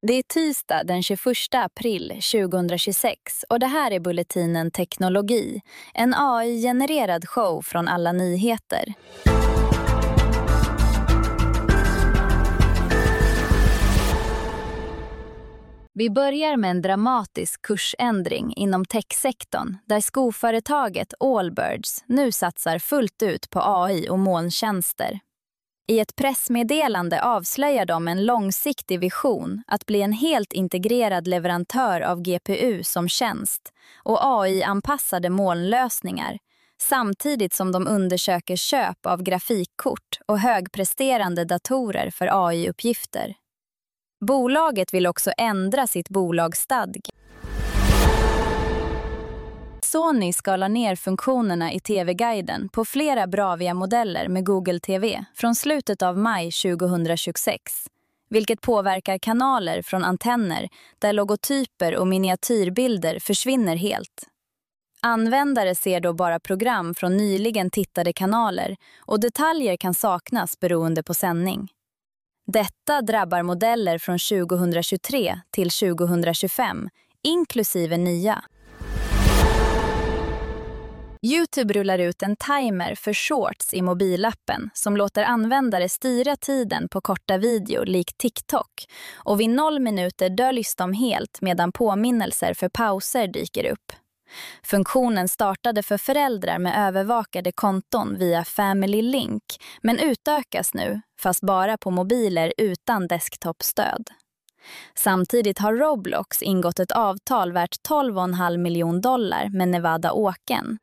Det är tisdag den 21 april 2026 och det här är Bulletinen Teknologi, en AI-genererad show från Alla Nyheter. Vi börjar med en dramatisk kursändring inom techsektorn där skoföretaget Allbirds nu satsar fullt ut på AI och molntjänster. I ett pressmeddelande avslöjar de en långsiktig vision att bli en helt integrerad leverantör av GPU som tjänst och AI-anpassade molnlösningar, samtidigt som de undersöker köp av grafikkort och högpresterande datorer för AI-uppgifter. Bolaget vill också ändra sitt bolagsstadg. Sony skalar ner funktionerna i TV-guiden på flera Bravia-modeller med Google TV från slutet av maj 2026, vilket påverkar kanaler från antenner där logotyper och miniatyrbilder försvinner helt. Användare ser då bara program från nyligen tittade kanaler och detaljer kan saknas beroende på sändning. Detta drabbar modeller från 2023 till 2025, inklusive nya. YouTube rullar ut en timer för shorts i mobilappen som låter användare styra tiden på korta videor likt TikTok, och vid 0 minuter döljs de helt medan påminnelser för pauser dyker upp. Funktionen startade för föräldrar med övervakade konton via Family Link men utökas nu, fast bara på mobiler utan desktopstöd. Samtidigt har Roblox ingått ett avtal värt $12,5 miljoner med Nevada Oken.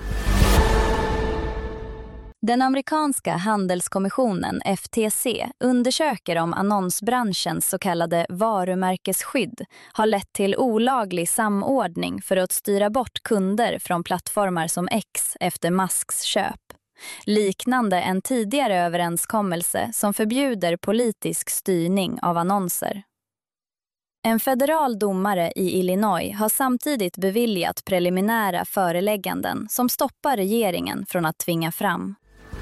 Den amerikanska handelskommissionen FTC undersöker om annonsbranschens så kallade varumärkesskydd har lett till olaglig samordning för att styra bort kunder från plattformar som X efter Musks köp. Liknande en tidigare överenskommelse som förbjuder politisk styrning av annonser. En federal domare i Illinois har samtidigt beviljat preliminära förelägganden som stoppar regeringen från att tvinga fram.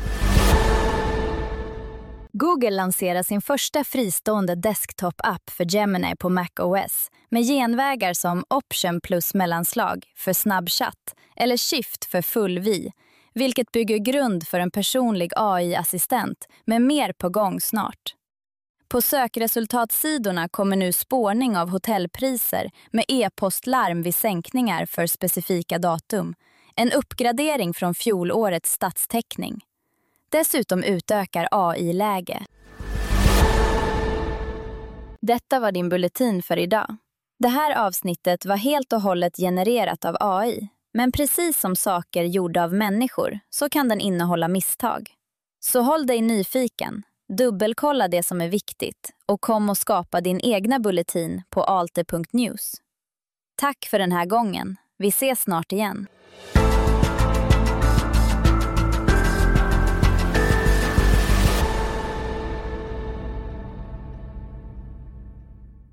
Google lanserar sin första fristående desktop-app för Gemini på macOS med genvägar som Option plus mellanslag för snabbchatt eller Shift för full-vi, vilket bygger grund för en personlig AI-assistent med mer på gång snart. På sökresultatsidorna kommer nu spårning av hotellpriser med e-postlarm vid sänkningar för specifika datum, en uppgradering från fjolårets stadstäckning. Dessutom utökar AI-läge. Detta var din bulletin för idag. Det här avsnittet var helt och hållet genererat av AI, men precis som saker gjorda av människor så kan den innehålla misstag. Så håll dig nyfiken, dubbelkolla det som är viktigt och kom och skapa din egna bulletin på alte.news. Tack för den här gången. Vi ses snart igen.